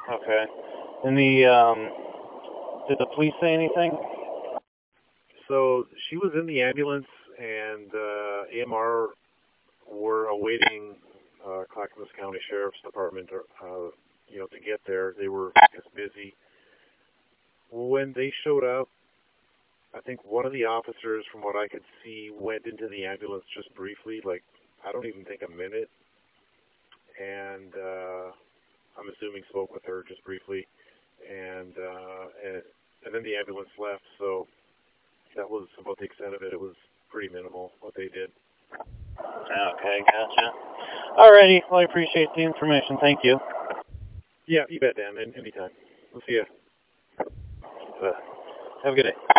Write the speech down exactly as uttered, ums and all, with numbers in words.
Okay. And the, um, did the police say anything? So she was in the ambulance, and uh, A M R were awaiting uh, Clackamas County Sheriff's Department, uh, you know, to get there. They were just busy. When they showed up, I think one of the officers, from what I could see, went into the ambulance just briefly, like, I don't even think a minute, and uh, I'm assuming spoke with her just briefly, and, uh, and and then the ambulance left, so that was about the extent of it. It was pretty minimal what they did. Okay, gotcha. Alrighty, well, I appreciate the information. Thank you. Yeah, you bet, Dan. Anytime. We'll see you. Uh, have a good day.